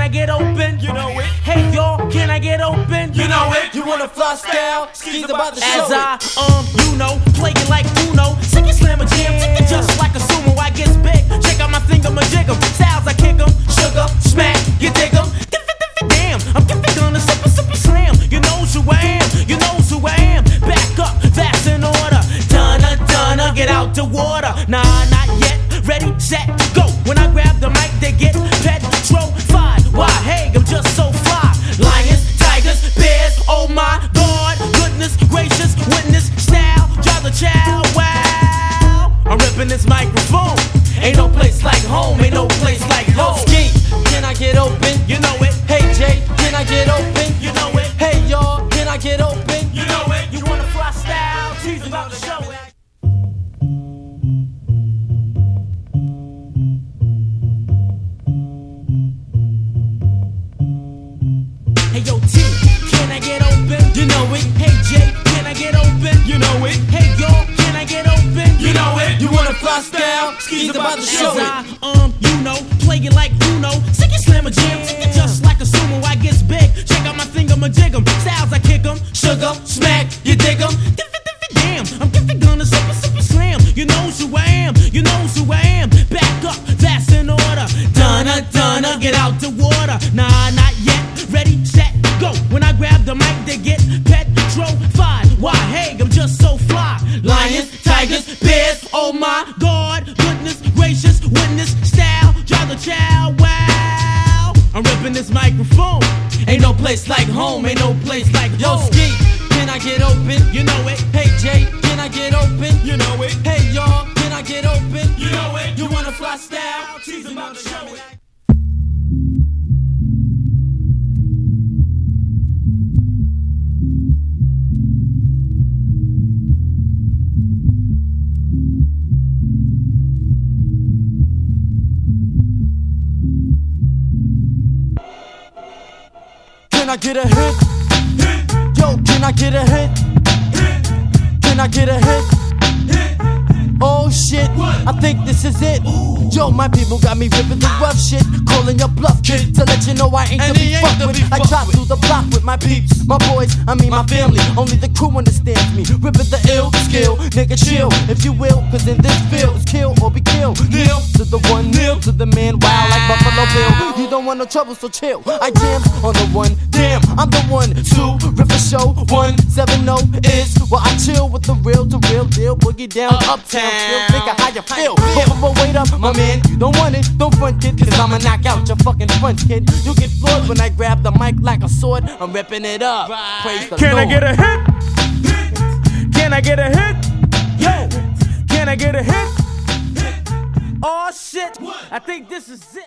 I get open? You know it. Hey y'all, can I get open? You know it. You wanna fly style? Skis about to show As it. I, play it like Uno. Sick and slam a jam, tick it just like a sumo. I get big, check out my finger, my jig'em. Styles I kick 'em, sugar, smack, you dig 'em. Damn, I'm gonna sip slam. You knows who I am, you knows who I am. Back up, that's in order. Donna, get out the water. Nah, not yet. Ready, set, go. When I grab the mic, they get petrified. Why? Hey, I'm just so fly. Lions, tigers, bears, oh my God. Goodness gracious, witness style. Drive the child, wow. I'm ripping this microphone. Ain't no place like home, ain't no place like home. Ski, can I get open? You know it. Hey Jay, can I get open? You know it. Hey y'all, can I get open? You know it. You wanna fly style? Tease about to show it. Hey yo T, can I get open? You know it. Hey Jay, can I get open? You know it. Hey y'all, can I get open? You know it. You wanna fly style? Skis about to show As it. I, play it like Uno. Sick and slam a jam, tick it just like a sumo. I get big, check out my finger, my jig'em. Styles I kick 'em, sugar, smack, you dig 'em. Damn, I'm gonna sip slam. You knows who I am, you knows who I am. Back up, that's in order. Donna, get out the water. Nah, not yet. Ready, set, go. When I grab the mic, they get petrified. Why? Hey, I'm just so fly. Lions, tigers, bears, oh my God. Goodness gracious, witness style. Drive the child, wow. I'm ripping this microphone. Ain't no place like home, ain't no place like Yo home. Ski, can I get open? You know it. Hey Jay, can I get open? You know it. Hey y'all, can I get open? You know it. You wanna fly style? Tease about to show it. Can I get a hit? Yo, can I get a hit? Can I get a hit? Oh shit, I think this is it. Yo, my people got me ripping the rough shit, calling your bluff, kid, to let you know I ain't And to he be ain't fucked to with. be I fucked chop with. through the block with my peeps, my boys, I mean my family. Only the crew understands me. Ripping the ill skill, nigga chill, if you will, cause in this field it's kill or be killed. Kneel to the one, kneel to the man, wild like Buffalo Bill. You don't want no trouble, so chill. I jam on the one, damn, I'm the one. Two, rip a show, 170 is well I chill with the real to real deal. Boogie down, uptown, still think of how you feel. But wait up, my man, you don't want it, don't front kid, cause I'ma knock out your fucking front kid. You get floored when I grab the mic like a sword. I'm ripping it up. Praise the Can Lord. I get a hit? Can I get a hit? Yo, can I get a hit? Oh shit, I think this is it.